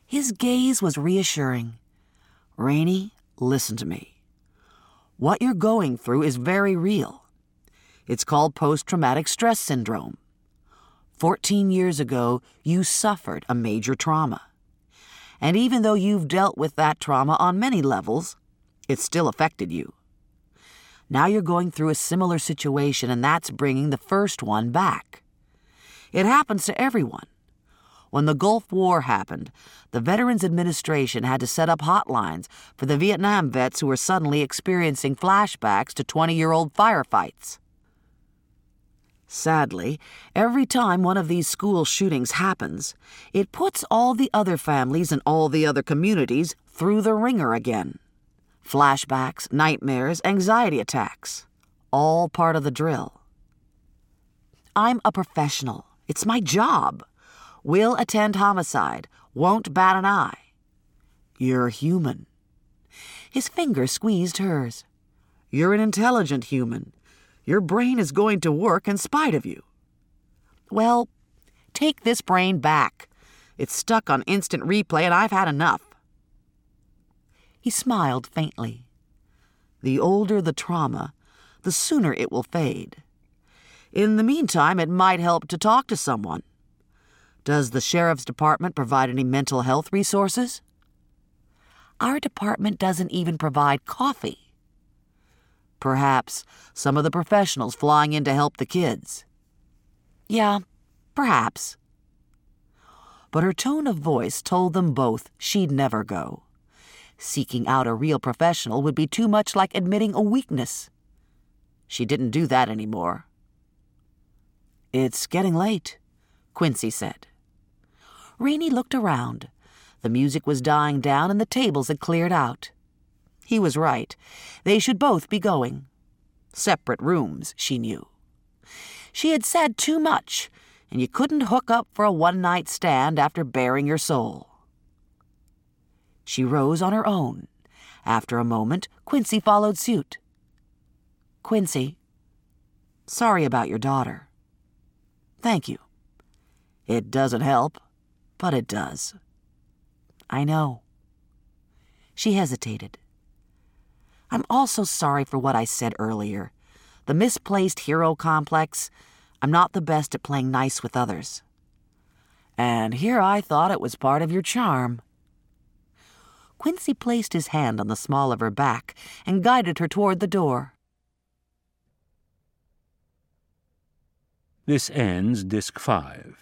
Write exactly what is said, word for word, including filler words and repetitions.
His gaze was reassuring. Rainey, listen to me. What you're going through is very real. It's called post-traumatic stress syndrome. Fourteen years ago, you suffered a major trauma. And even though you've dealt with that trauma on many levels, it still affected you. Now you're going through a similar situation, and that's bringing the first one back. It happens to everyone. When the Gulf War happened, the Veterans Administration had to set up hotlines for the Vietnam vets who were suddenly experiencing flashbacks to twenty-year-old firefights. Sadly, every time one of these school shootings happens, it puts all the other families and all the other communities through the ringer again. Flashbacks, nightmares, anxiety attacks, all part of the drill. I'm a professional. It's my job. Will attend homicide, won't bat an eye. You're human. His finger squeezed hers. You're an intelligent human. Your brain is going to work in spite of you. Well, take this brain back. It's stuck on instant replay, and I've had enough. He smiled faintly. The older the trauma, the sooner it will fade. In the meantime, it might help to talk to someone. Does the sheriff's department provide any mental health resources? Our department doesn't even provide coffee. Perhaps some of the professionals flying in to help the kids. Yeah, perhaps. But her tone of voice told them both she'd never go. Seeking out a real professional would be too much like admitting a weakness. She didn't do that anymore. It's getting late, Quincy said. Rainey looked around. The music was dying down and the tables had cleared out. He was right. They should both be going. Separate rooms, she knew. She had said too much, and you couldn't hook up for a one-night stand after baring your soul. She rose on her own. After a moment, Quincy followed suit. Quincy, sorry about your daughter. Thank you. It doesn't help, but it does. I know. She hesitated. I'm also sorry for what I said earlier. The misplaced hero complex. I'm not the best at playing nice with others. And here I thought it was part of your charm. Quincy placed his hand on the small of her back and guided her toward the door. This ends Disc five.